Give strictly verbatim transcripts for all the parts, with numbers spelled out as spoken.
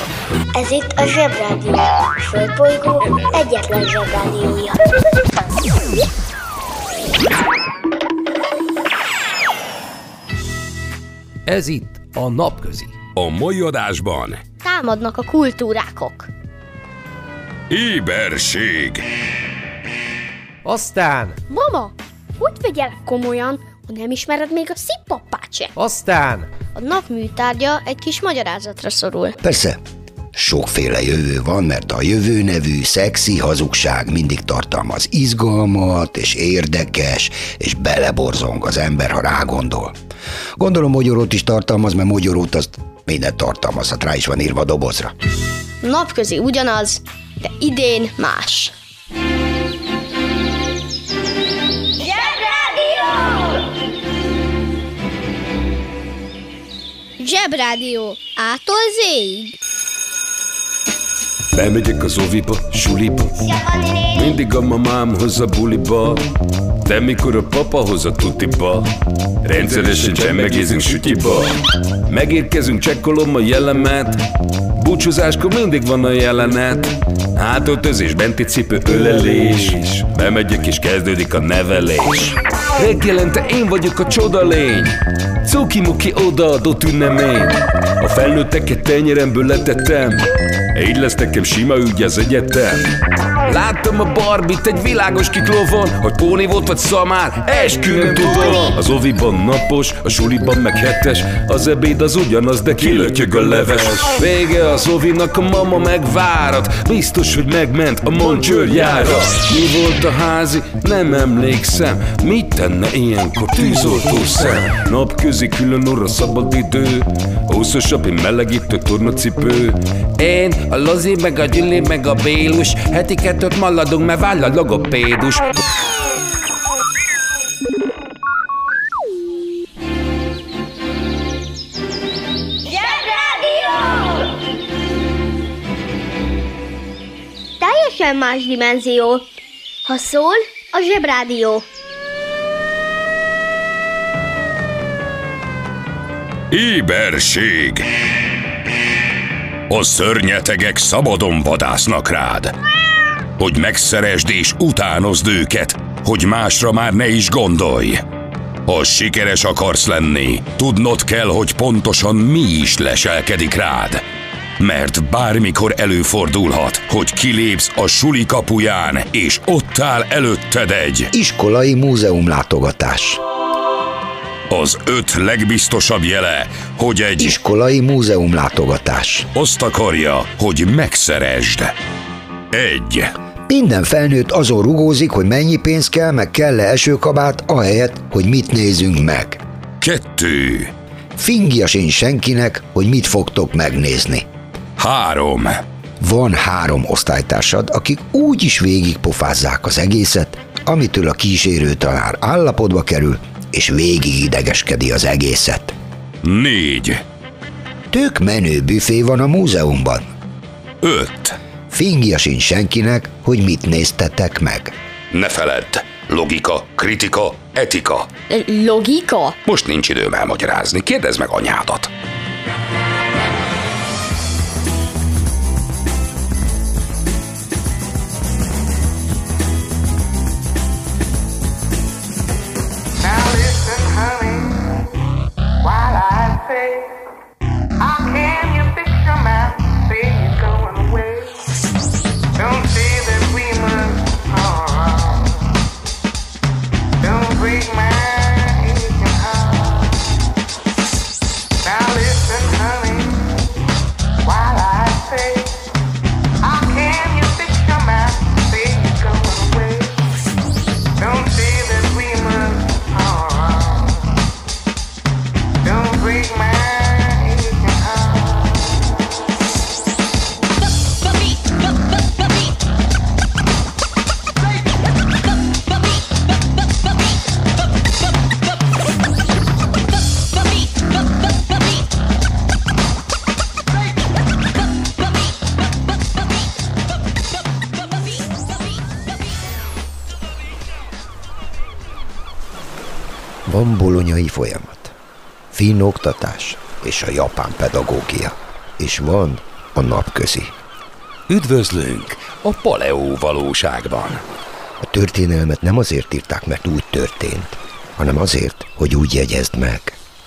Ez itt a Zsebrádió, a Földbolygó egyetlen Zsebrádiója. Ez itt a Napközi. A mai adásban támadnak a kultúrákok. Éberség. Aztán Mama, hogy vegyelek komolyan, ha nem ismered még a szippappát se? Aztán A nap műtárgya egy kis magyarázatra szorul. Persze, sokféle jövő van, mert a jövő nevű szexi hazugság mindig tartalmaz izgalmat, és érdekes, és beleborzong az ember, ha rágondol. Gondolom mogyorót is tartalmaz, mert mogyorót azt mindent tartalmazhat, rá is van írva a dobozra. Napközi ugyanaz, de idén más. Zsebrádió A-tól Z-ig. Bemegyek az oviba, suliba, mindig a mamám hoz a buliba, de mikor a papa hoz a tutiba, rendszeresen csemmegézünk sütyiba. Megérkezünk, csekkolom a jellemet, búcsúzáskor mindig van a jelenet. Hátöltözés, benti cipő, ölelés, bemegyek és kezdődik a nevelés. Reggelente én vagyok a csodalény, cuki-muki odaadott ünnemény. A felnőtteket tenyeremből letettem, így lesz nekem sima ügy az egyetem. Láttam a Barbit egy világos kiklovon, hogy póni volt vagy szamár, eskü nem tudom. Az oviban napos, a suliban meg hetes, az ebéd az ugyanaz, de kilötyög a leves. Vége az ovinak, a mama megvárat, biztos, hogy megment a Moncsőrjára. Mi volt a házi? Nem emlékszem, mit tenne ilyenkor tűzoltó szem? Napközi külön orra szabad idő, húszosabb, én melegítő tornacipő. Én, a Lozi, meg a Gyüli, meg a Bélus, heti kettőt maladunk, mert váll a logopédus. Teljesen más dimenzió. Ha szól, a Zsebrádió. Éberség. A szörnyetegek szabadon vadásznak rád, hogy megszeresd és utánozd őket, hogy másra már ne is gondolj. Ha sikeres akarsz lenni, tudnod kell, hogy pontosan mi is leselkedik rád. Mert bármikor előfordulhat, hogy kilépsz a suli kapuján, és ott áll előtted egy iskolai múzeum látogatás. Az öt legbiztosabb jele, hogy egy iskolai múzeum látogatás azt akarja, hogy megszeresd. Egy. Minden felnőtt azon rugózik, hogy mennyi pénz kell, meg kell-e esőkabát, ahelyett, hogy mit nézünk meg. Kettő. Fingja sincs senkinek, hogy mit fogtok megnézni. Három. Van három osztálytársad, akik úgy is végigpofázzák az egészet, amitől a kísérő tanár állapotba kerül, és végig idegeskedi az egészet. Négy. Tök menő büfé van a múzeumban. Öt. Fingja sincs senkinek, hogy mit néztetek meg. Ne feledd, logika, kritika, etika. Logika? Most nincs időm elmagyarázni, kérdezd meg anyádat. Van bolonyai folyamat, finn oktatás és a japán pedagógia. És van a Napközi. Üdvözlünk a Paleó valóságban. A történelmet nem azért írták, mert úgy történt, hanem azért, hogy úgy jegyezd meg.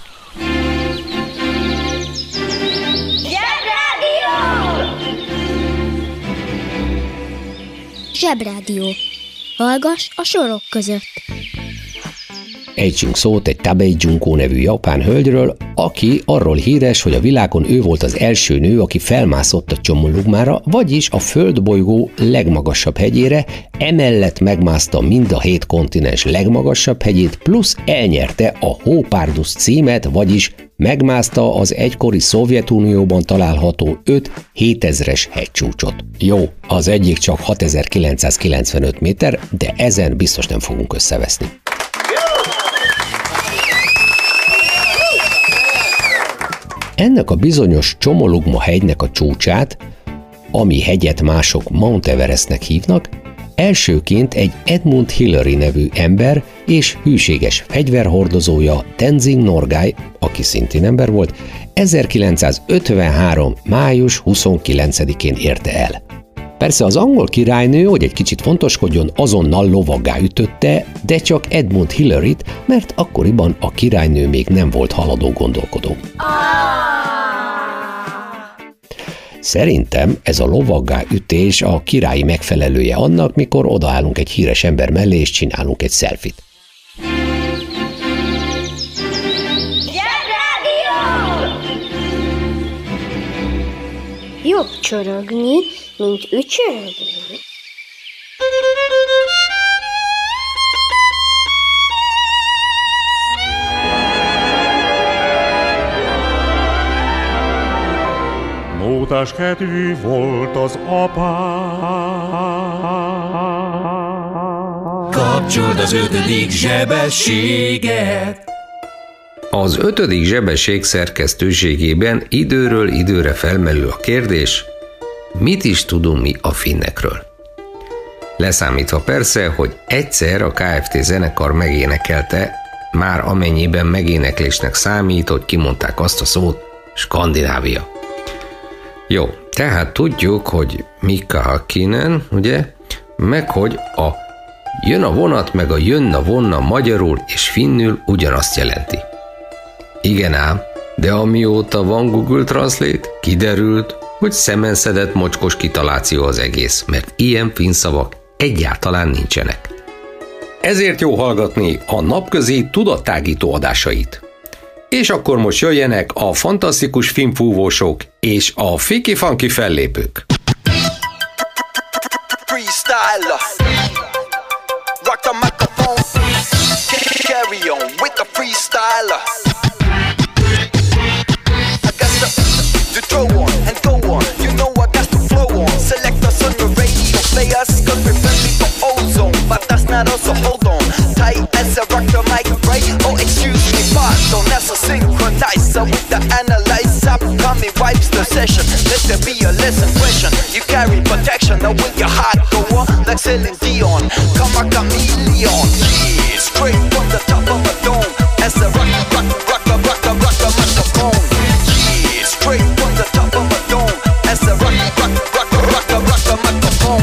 Zsebrádió. Hallgass a sorok között. Ejtsünk szót egy Tabei Junko nevű japán hölgyről, aki arról híres, hogy a világon ő volt az első nő, aki felmászott a Chomolungmára, vagyis a földbolygó legmagasabb hegyére, emellett megmászta mind a hét kontinens legmagasabb hegyét, plusz elnyerte a Hópárdusz címet, vagyis megmászta az egykori Szovjetunióban található öt hétezres hegycsúcsot. Jó, az egyik csak hatezer-kilencszázkilencvenöt méter, de ezen biztos nem fogunk összeveszni. Ennek a bizonyos Chomolungma hegynek a csúcsát, ami hegyet mások Mount Everestnek hívnak, elsőként egy Edmund Hillary nevű ember és hűséges fegyverhordozója Tenzing Norgay, aki szintén ember volt, ezerkilencszázötvenhárom. május huszonkilencedikén érte el. Persze az angol királynő, hogy egy kicsit fontoskodjon, azonnal lovaggá ütötte, de csak Edmund Hillaryt, mert akkoriban a királynő még nem volt haladó gondolkodó. Szerintem ez a lovaggá ütés a királyi megfelelője annak, mikor odaállunk egy híres ember mellé és csinálunk egy selfit. Jobb csorogni, mint ücsörögni. Módás kedvű volt az apám. Kapcsold az ötödik zsebességet. Az ötödik zsebesség szerkesztőségében időről időre felmerül a kérdés, mit is tudunk mi a finnekről. Leszámítva persze, hogy egyszer a ká ef té zenekar megénekelte, már amennyiben megéneklésnek számít, hogy kimondták azt a szót, Skandinávia. Jó, tehát tudjuk, hogy Mika Hakkinen, ugye, meg hogy a jön a vonat, meg a jön a vonna magyarul és finnül ugyanazt jelenti. Igen ám, de amióta van Google Translate, kiderült, hogy szemenszedett mocskos kitaláció az egész, mert ilyen finn szavak egyáltalán nincsenek. Ezért jó hallgatni a Napközi tudattágító adásait. És akkor most jöjjenek a fantasztikus filmfúvósok és a fiki-fanki fellépők. Freestyler, rock the microphone, carry on with the freestyler. I got to, to throw on and go on, you know I got to flow on. Select us on your radio players, cause we're friendly for ozone, but that's not also hold on. Tight as I rock the mic, right? Oh, excuse me, pardon, that's a synchronizer with the analyzer. Upcoming wipes the session, let there be a lesson question. You carry protection, now will your heart go on like Celine Dion? Come a chameleon, yeah, straight from the top of a dome. As I rock, rock, rock, rock, rock, rock, rock the microphone. Yeah, straight from the top of a dome. As I rock, rock, rock, rock, rock, rock the microphone.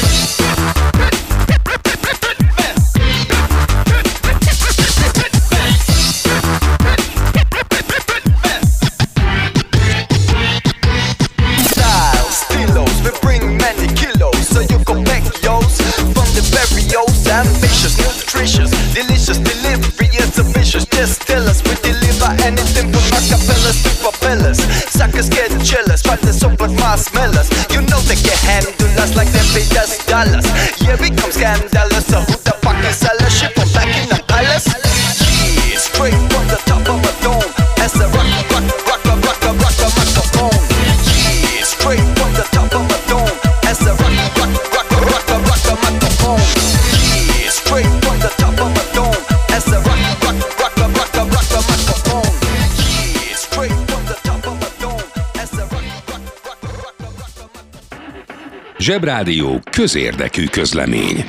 Ambitious, nutritious, delicious delivery is ambitious. Just tell us we deliver anything from acapellas to propellers. Suckers get jealous, but they're so like marshmallows. You know they can handle us like they paid us dollars. Yeah, we come scandalous. So who the fuck is selling shit from back in the palace? Yeah, straight from the top of a dome. As a rock, rock, rock, rock, rock, rock, rock the microphone. Yeah, straight from the top of a dome. As a rock, rock, rock, rock, rock, rock, rock the microphone. Straight from the top of a dome, as a rock, rock, rock, rock, rock, rock, rock the microphone. Yeah, straight from the top of a dome, as a rock, rock, rock, rock, rock, rock the microphone. Zsebrádió közérdekű közlemény.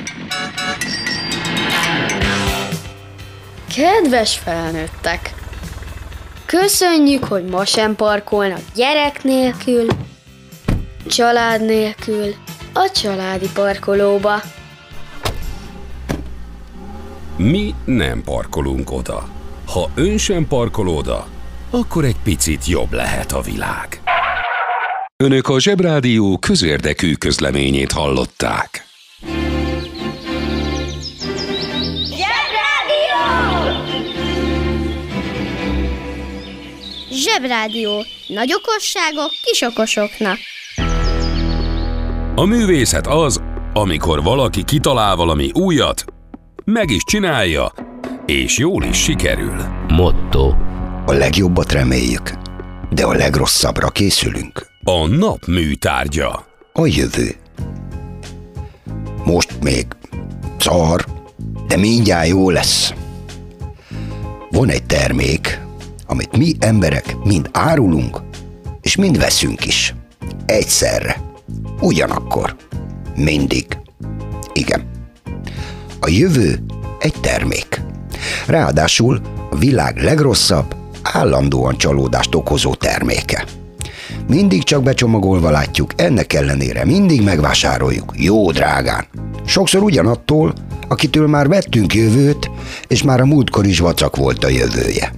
Kedves felnőttek! Köszönjük, hogy ma sem parkolnak gyerek nélkül, Család nélkül a családi parkolóba. Mi nem parkolunk oda. Ha ön sem parkol oda, akkor egy picit jobb lehet a világ. Önök a Zsebrádió közérdekű közleményét hallották. Zsebrádió. Nagy okosságok kis okosoknak. A művészet az, amikor valaki kitalál valami újat, meg is csinálja, és jól is sikerül. Motto. A legjobbat reméljük, de a legrosszabbra készülünk. A nap műtárgya. A jövő. Most még szar, de mindjárt jó lesz. Van egy termék, amit mi emberek mind árulunk, és mind veszünk is. Egyszerre. Ugyanakkor. Mindig. Igen. A jövő egy termék. Ráadásul a világ legrosszabb, állandóan csalódást okozó terméke. Mindig csak becsomagolva látjuk, ennek ellenére mindig megvásároljuk, jó drágán. Sokszor ugyanattól, akitől már vettünk jövőt, és már a múltkor is vacak volt a jövője.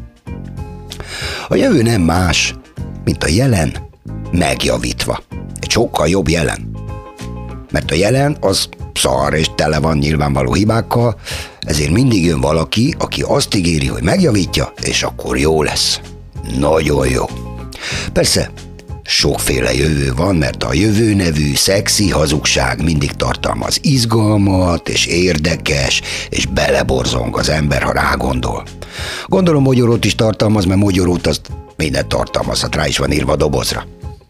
A jövő nem más, mint a jelen megjavítva. Egy sokkal jobb jelen. Mert a jelen az szar és tele van nyilvánvaló hibákkal, ezért mindig jön valaki, aki azt ígéri, hogy megjavítja, és akkor jó lesz. Nagyon jó. Persze, sokféle jövő van, mert a jövő nevű szexi hazugság mindig tartalmaz izgalmat, és érdekes, és beleborzong az ember, ha rágondol. Gondolom mogyorót is tartalmaz, mert mogyorót azt mindent tartalmazhat, rá is van írva a dobozra.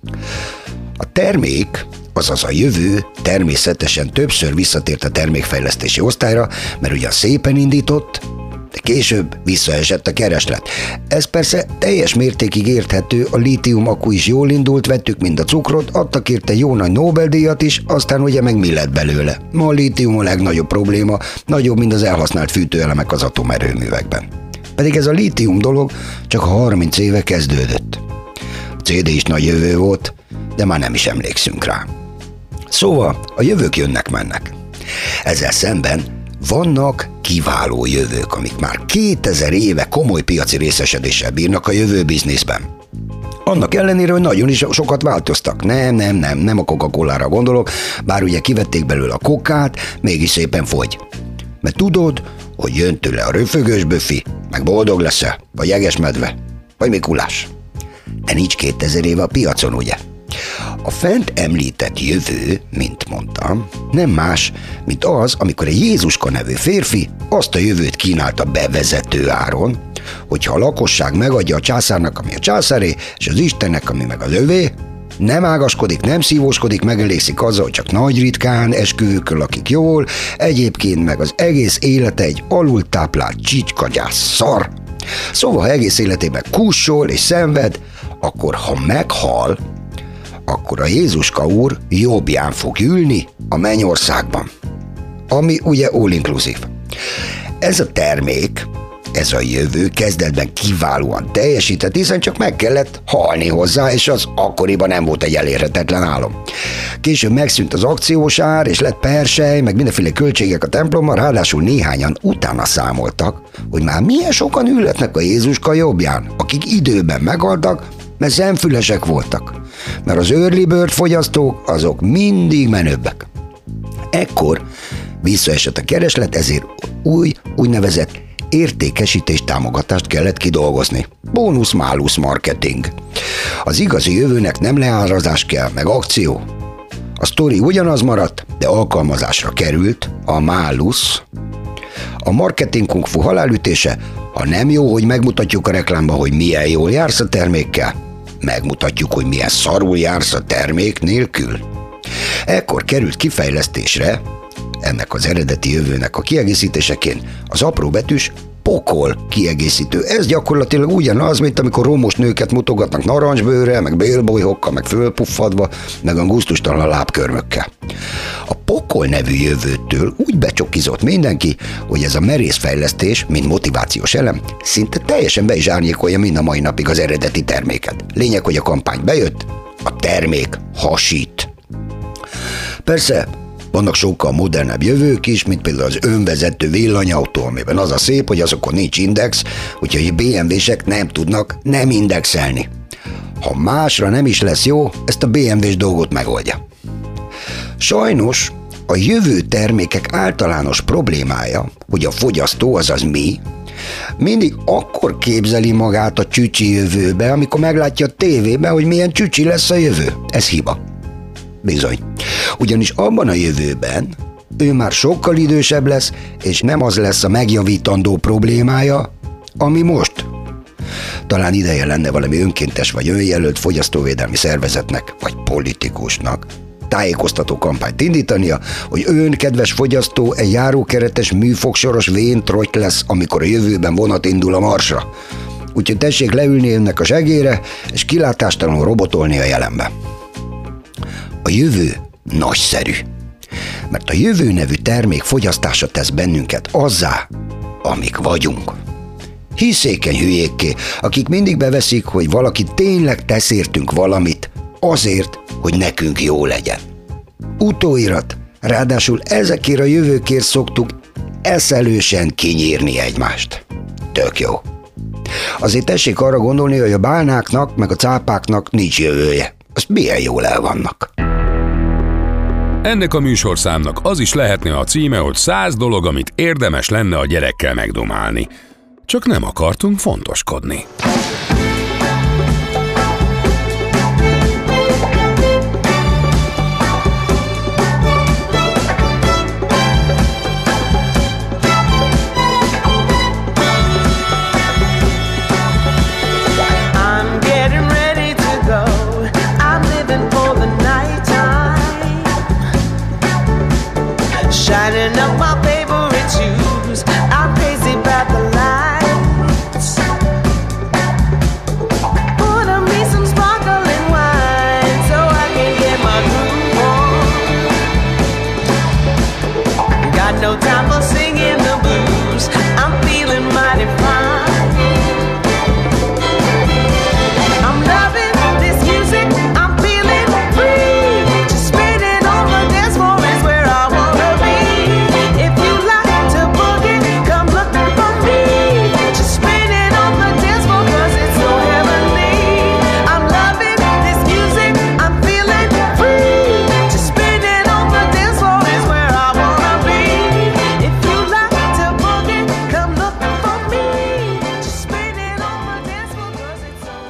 A termék, azaz a jövő természetesen többször visszatért a termékfejlesztési osztályra, mert ugyan szépen indított, de később visszaesett a kereslet. Ez persze teljes mértékig érthető, a lítium akku is jól indult, vettük mind a cukrot, adtak érte jó nagy Nobel-díjat is, aztán ugye meg mi lett belőle. Ma a lítium a legnagyobb probléma, nagyobb, mint az elhasznált fűtőelemek az atomerőművekben. Pedig ez a lítium dolog csak harminc éve kezdődött. A cé dé is nagy jövő volt, de már nem is emlékszünk rá. Szóval a jövők jönnek-mennek. Ezzel szemben vannak kiváló jövők, amik már kétezer éve komoly piaci részesedéssel bírnak a jövő bizniszben. Annak ellenére, hogy nagyon is sokat változtak. Nem, nem, nem, nem a Coca-Colára gondolok, bár ugye kivették belőle a kokát, mégis szépen fogy. Mert tudod, hogy jön tőle a röfögős böfi, meg boldog leszel, vagy jegesmedve, vagy Mikulás. De nincs kétezer éve a piacon, ugye? A fent említett jövő, mint mondtam, nem más, mint az, amikor egy Jézuska nevű férfi azt a jövőt kínálta bevezető áron, hogyha a lakosság megadja a császárnak, ami a császáré, és az Istennek, ami meg az övé, nem ágaskodik, nem szívóskodik, megelégszik azzal, hogy csak nagy ritkán esküvőkön lakik jól, egyébként meg az egész élete egy alultáplált csicskagyász szar. Szóval, ha egész életében kussol és szenved, akkor ha meghal, akkor a Jézuska úr jobbján fog ülni a mennyországban. Ami ugye all-inclusive. Ez a termék, ez a jövő kezdetben kiválóan teljesített, hiszen csak meg kellett halni hozzá, és az akkoriban nem volt egy elérhetetlen álom. Később megszűnt az akciós ár, és lett persely, meg mindenféle költségek a templomban, ráadásul néhányan utána számoltak, hogy már milyen sokan ülhetnek a Jézuska jobbján, akik időben meghaltak, mert szemfülesek voltak. Mert az early bird fogyasztók azok mindig menőbbek. Ekkor visszaesett a kereslet, ezért új, úgynevezett értékesítés támogatást kellett kidolgozni. Bónusz-málusz marketing. Az igazi jövőnek nem leárazás kell, meg akció. A sztori ugyanaz maradt, de alkalmazásra került a málusz. A marketing kung fu halálütése, ha nem jó, hogy megmutatjuk a reklámba, hogy milyen jól jársz a termékkel, megmutatjuk, hogy milyen szarul jársz a termék nélkül. Ekkor került kifejlesztésre, ennek az eredeti jövőnek a kiegészítéseként az apróbetűs pokol kiegészítő. Ez gyakorlatilag ugyanaz, mint amikor romos nőket mutogatnak narancsbőrrel, meg bélbolyhokkal, meg fölpuffadva, meg a gusztustalan lábkörmökkel. A pokol nevű jövőtől úgy becsokizott mindenki, hogy ez a merész fejlesztés, mint motivációs elem, szinte teljesen be is árnyékolja mind a mai napig az eredeti terméket. Lényeg, hogy a kampány bejött, a termék hasít. Persze, vannak sokkal modernebb jövők is, mint például az önvezető villanyautó, amiben az a szép, hogy azokon nincs index, úgyhogy a bé em vé-sek nem tudnak nem indexelni. Ha másra nem is lesz jó, ezt a bé em vé-s dolgot megoldja. Sajnos a jövő termékek általános problémája, hogy a fogyasztó, azaz mi, mindig akkor képzeli magát a csücsi jövőbe, amikor meglátja a tévében, hogy milyen csücsi lesz a jövő. Ez hiba. Bizony. Ugyanis abban a jövőben ő már sokkal idősebb lesz, és nem az lesz a megjavítandó problémája, ami most. Talán ideje lenne valami önkéntes vagy önjelölt fogyasztóvédelmi szervezetnek, vagy politikusnak tájékoztató kampányt indítania, hogy ön, kedves fogyasztó, egy járókeretes műfogsoros véntrotty lesz, amikor a jövőben vonat indul a Marsra. Úgyhogy tessék leülni önnek a segére, és kilátástalanul robotolni a jelenbe. A jövő nagyszerű, mert a jövő nevű termék fogyasztása tesz bennünket azzá, amik vagyunk. Hiszékeny hülyékké, akik mindig beveszik, hogy valaki tényleg tesz értünk valamit, azért, hogy nekünk jó legyen. Utóirat, ráadásul ezekért a jövőkért szoktuk eszelősen kinyírni egymást. Tök jó. Azért tessék arra gondolni, hogy a bálnáknak meg a cápáknak nincs jövője. Azt milyen jól el vannak. Ennek a műsorszámnak az is lehetne a címe, hogy száz dolog, amit érdemes lenne a gyerekkel megdomálni. Csak nem akartunk fontoskodni. Shining up my favorite shoes, I'm crazy about the lights. Put on me some sparkling wine so I can get my groove on. Got no time for singing the blues, I'm feeling mighty fine. I'm loving this music, I'm feeling free. Just spinning on the dance floor is where I wanna be. If you like to boogie, come look for me. Just spinning on the dance floor 'cause it's so heavenly. I'm loving this music, I'm feeling free. Just spinning on the dance floor is where I wanna be. If you like to boogie, come look for me. Just spinning on the dance floor 'cause it's so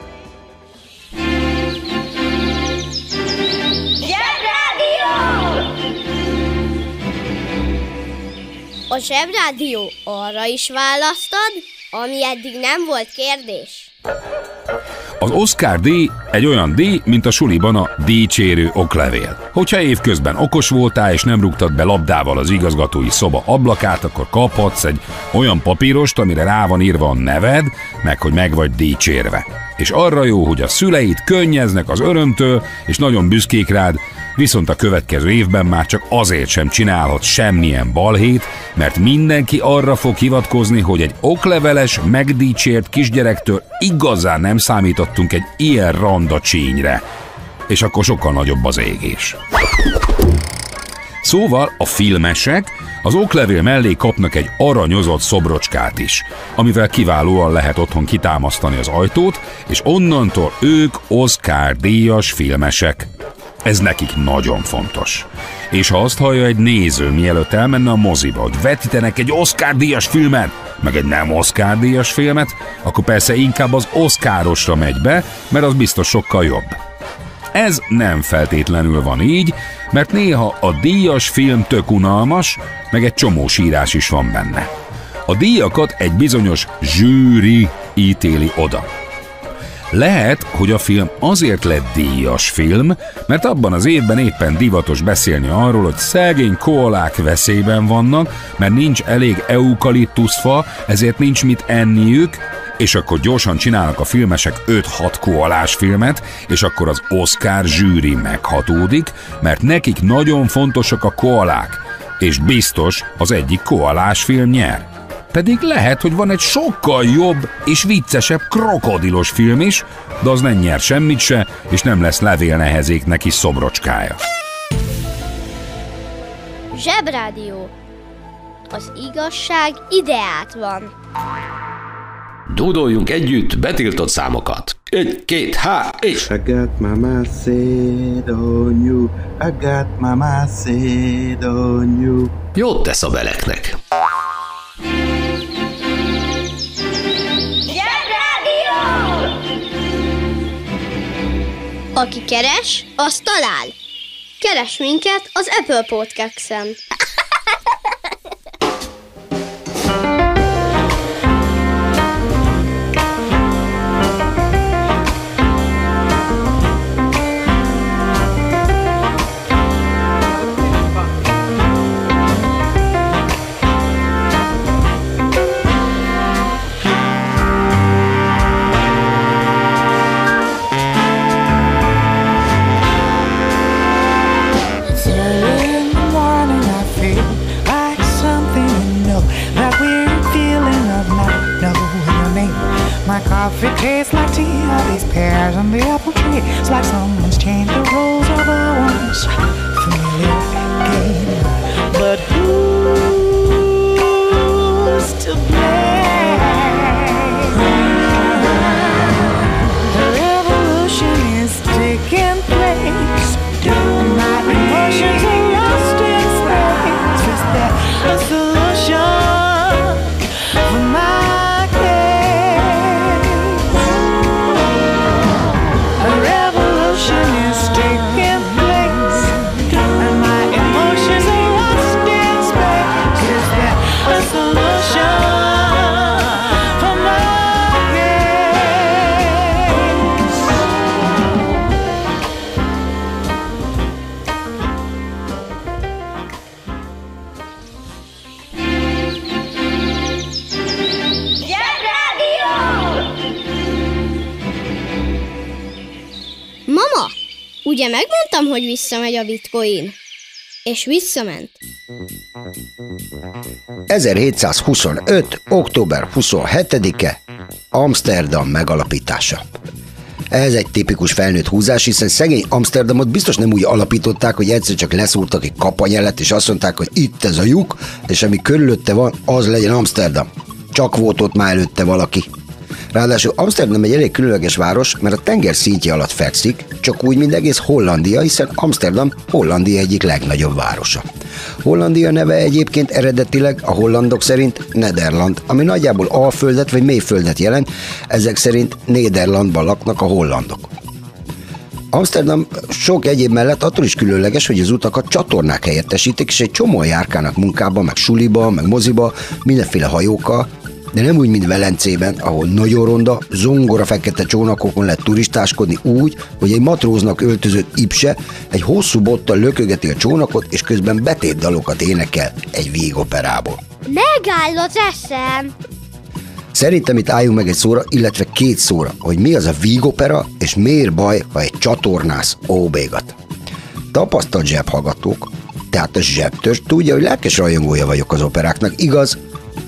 A Zsebrádió arra is választad, ami eddig nem volt kérdés. Az Oscar-díj egy olyan díj, mint a suliban a dicsérő oklevél. Hogyha évközben okos voltál és nem rúgtad be labdával az igazgatói szoba ablakát, akkor kaphatsz egy olyan papírost, amire rá van írva a neved, meg hogy meg vagy dicsérve. És arra jó, hogy a szüleid könnyeznek az örömtől, és nagyon büszkék rád, viszont a következő évben már csak azért sem csinálhat semmilyen balhét, mert mindenki arra fog hivatkozni, hogy egy okleveles, megdicsért kisgyerektől igazán nem számítottunk egy ilyen randa csínyre. És akkor sokkal nagyobb az égés. Szóval a filmesek az oklevél mellé kapnak egy aranyozott szobrocskát is, amivel kiválóan lehet otthon kitámasztani az ajtót, és onnantól ők Oscar-díjas filmesek. Ez nekik nagyon fontos. És ha azt hallja egy néző, mielőtt elmenne a moziba, hogy vetítenek egy Oscar-díjas filmet, meg egy nem Oscar-díjas filmet, akkor persze inkább az Oscarosra megy be, mert az biztos sokkal jobb. Ez nem feltétlenül van így, mert néha a díjas film tök unalmas, meg egy csomó sírás is van benne. A díjakat egy bizonyos zsűri ítéli oda. Lehet, hogy a film azért lett díjas film, mert abban az évben éppen divatos beszélni arról, hogy szegény koalák veszélyben vannak, mert nincs elég eukaliptuszfa, ezért nincs mit enniük, és akkor gyorsan csinálnak a filmesek öt-hat koalás filmet, és akkor az Oscar zsűri meghatódik, mert nekik nagyon fontosak a koalák, és biztos az egyik koalás film nyer. Pedig lehet, hogy van egy sokkal jobb és viccesebb krokodilos film is, de az nem nyer semmit se, és nem lesz levélnehezéknek is szobrocskája. Zsebrádió. Az igazság ideát van. Dúdoljunk együtt betiltott számokat. Egy, két, há, és... I got my mindset on you. I got my mindset on you. Jót tesz a beleknek. Zsebrádió! Aki keres, az talál. Keres minket az Apple Podcast-en. My coffee tastes like tea, all these pears on the apple tree. It's like someone's changed the rules of a once familiar game. But who's to blame? The revolution is taking place. My emotions are lost in space. Is there a solution for my Ugye megmondtam, hogy visszamegy a bitcoin? És visszament. ezerhétszázhuszonöt. október huszonhetedike. Amszterdam megalapítása. Ez egy tipikus felnőtt húzás, hiszen szegény Amszterdamot biztos nem úgy alapították, hogy egyszer csak leszúrtak egy kapanyelet, és azt mondták, hogy itt ez a lyuk, és ami körülötte van, az legyen Amszterdam. Csak volt ott már előtte valaki. Ráadásul Amszterdam egy elég különleges város, mert a tenger szintje alatt fekszik, csak úgy, mint egész Hollandia, hiszen Amszterdam Hollandia egyik legnagyobb városa. Hollandia neve egyébként eredetileg a hollandok szerint Nederland, ami nagyjából alföldet vagy mélyföldet jelent, ezek szerint Néderlandban laknak a hollandok. Amszterdam sok egyéb mellett attól is különleges, hogy az utakat csatornák helyettesítik, és egy csomó járkálnak munkába, meg suliba, meg moziba, mindenféle hajókkal, de nem úgy, mint Velencében, ahol nagyon ronda, zongora fekete csónakokon lehet turistáskodni úgy, hogy egy matróznak öltözött ipse egy hosszú bottal lökögeti a csónakot, és közben betétdalokat énekel egy vígoperából. Megáll az eszem! Szerintem itt álljunk meg egy szóra, illetve két szóra, hogy mi az a vígopera, és miért baj, ha egy csatornász óbégat. Tapasztalt zsebhallgatók, tehát a zsebtörzs tudja, hogy lelkes rajongója vagyok az operáknak, igaz?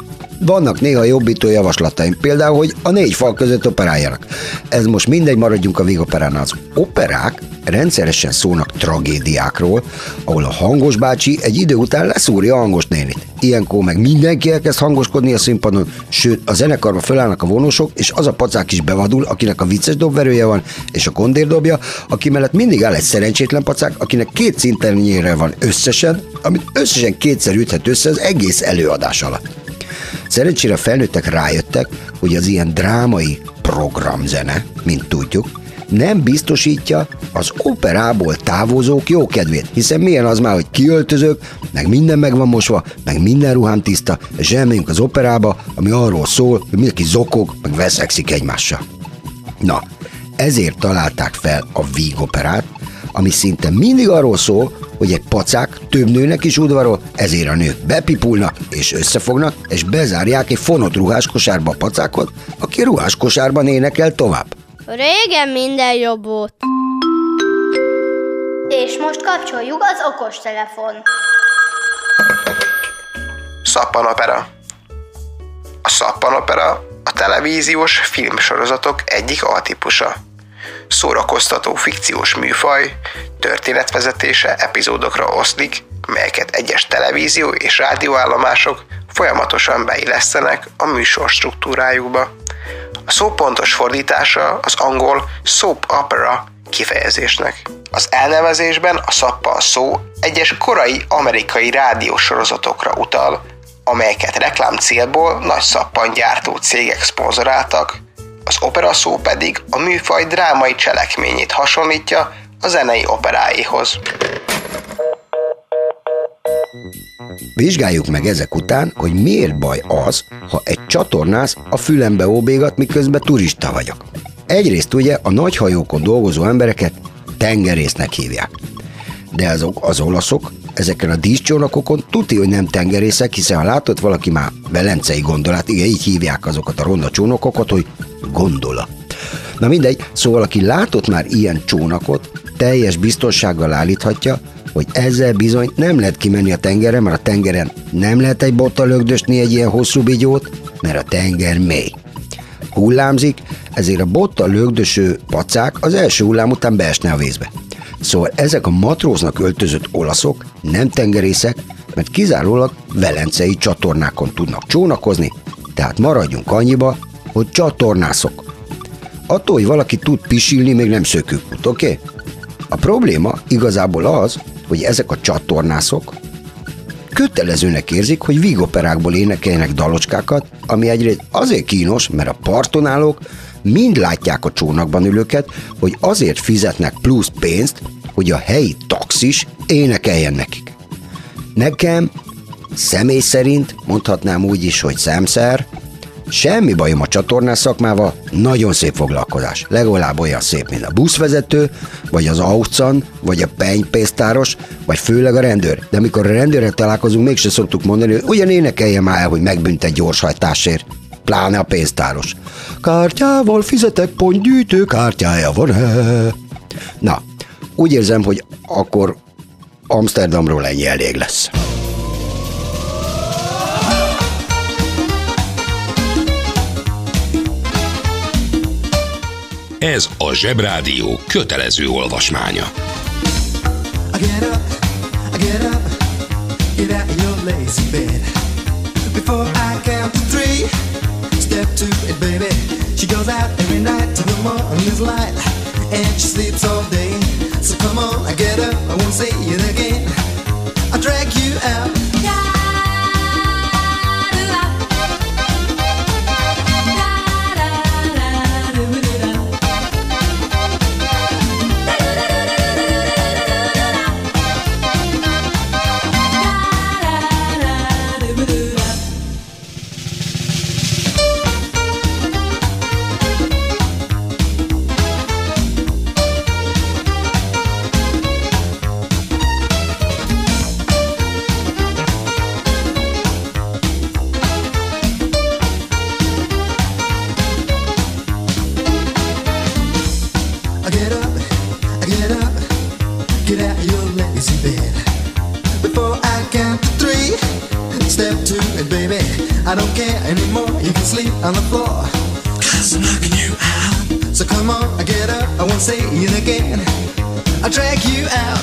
Vannak néha jobbító javaslataim, például, hogy a négy fal között operáljanak. Ez most mindegy, maradjunk a vígoperánál. Az operák rendszeresen szólnak tragédiákról, ahol a hangos bácsi egy idő után leszúrja a hangos nénit. Ilyenkor meg mindenki elkezd hangoskodni a színpadon, sőt a zenekarba fölállnak a vonósok, és az a pacák is bevadul, akinek a vicces dobverője van, és a kondér dobja, aki mellett mindig áll egy szerencsétlen pacák, akinek két szinternyére van összesen, amit összesen kétszer üthet össze az egész előadás alatt. Szerencsére a felnőttek rájöttek, hogy az ilyen drámai programzene, mint tudjuk, nem biztosítja az operából távozók jókedvét, hiszen milyen az már, hogy kiöltözök, meg minden meg van mosva, meg minden ruhám tiszta, és elmegyünk az operába, ami arról szól, hogy mindenki zokog, meg veszekszik egymással. Na, ezért találták fel a vígoperát, ami szinte mindig arról szól, hogy egy pacák több nőnek is udvarol, ezért a nők bepipulnak és összefognak, és bezárják egy fonott ruháskosárba a pacákot, aki ruháskosárban énekel tovább. Régen minden jobb volt. És most kapcsoljuk az okostelefon. Szappanopera. A szappanopera a televíziós filmsorozatok egyik altípusa. Szórakoztató fikciós műfaj, történetvezetése epizódokra oszlik, melyeket egyes televízió és rádióállomások folyamatosan beillesztenek a műsor struktúrájukba. A szó pontos fordítása az angol soap opera kifejezésnek. Az elnevezésben a szappan szó egyes korai amerikai rádiósorozatokra utal, amelyeket reklám célból nagy szappangyártó cégek szponzoráltak, az opera szó pedig a műfaj drámai cselekményét hasonlítja a zenei operáihoz. Vizsgáljuk meg ezek után, hogy miért baj az, ha egy csatornász a fülembe óbégat, miközben turista vagyok. Egyrészt ugye a nagy hajókon dolgozó embereket tengerésznek hívják. De azok az olaszok ezeken a díszcsónakokon tuti, hogy nem tengerészek, hiszen ha látott valaki már velencei gondolát, igen, így hívják azokat a ronda csónakokat, hogy gondola. Na mindegy, szóval aki látott már ilyen csónakot, teljes biztonsággal állíthatja, hogy ezzel bizony nem lehet kimenni a tengerre, mert a tengeren nem lehet egy bottal lögdösni egy ilyen hosszú bigyót, mert a tenger mély. Hullámzik, ezért a bottal lögdöső pacák az első hullám után beesne a vízbe. Szóval ezek a matróznak öltözött olaszok nem tengerészek, mert kizárólag velencei csatornákon tudnak csónakozni, tehát maradjunk annyiba, hogy csatornászok. Attól, hogy valaki tud pisilni, még nem szökőkút, oké? Okay? A probléma igazából az, hogy ezek a csatornászok kötelezőnek érzik, hogy vígoperákból énekeljenek dalocskákat, ami egyrészt azért kínos, mert a parton állók mind látják a csónakban ülőket, hogy azért fizetnek plusz pénzt, hogy a helyi taxis énekeljen nekik. Nekem személy szerint, mondhatnám úgy is, hogy szemszer, semmi bajom a csatornás szakmával, nagyon szép foglalkozás. Legalább olyan szép, mint a buszvezető, vagy az auccan, vagy a penypésztáros, vagy főleg a rendőr. De amikor a rendőrrel találkozunk, mégse szoktuk mondani, hogy ugyan énekelje már el, hogy megbüntet gyorshajtásért. Pláne a pénztáros. Kártyával fizetek, pontgyűjtő kártyája van-e? Na, úgy érzem, hogy akkor Amsterdamról ennyi elég lesz. Ez a Zsebrádió kötelező olvasmánya. I get up, I get up, get out of your lazy bed. Before I count to three, step to it, baby. She goes out every night till the morning's light, and she sleeps all day. So come on, I get up, I won't say it again. I'll drag you out. I don't care anymore, you can sleep on the floor, 'cause I'm knocking you out. So come on, I get up, I won't say it again, I'll drag you out.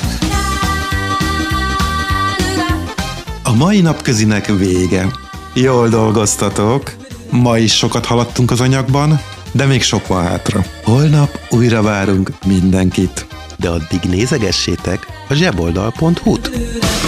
A mai napközinek vége. Jól dolgoztatok, ma is sokat haladtunk az anyagban, de még sok van hátra. Holnap újra várunk mindenkit, de addig nézegessétek a zseboldal pont hu-t.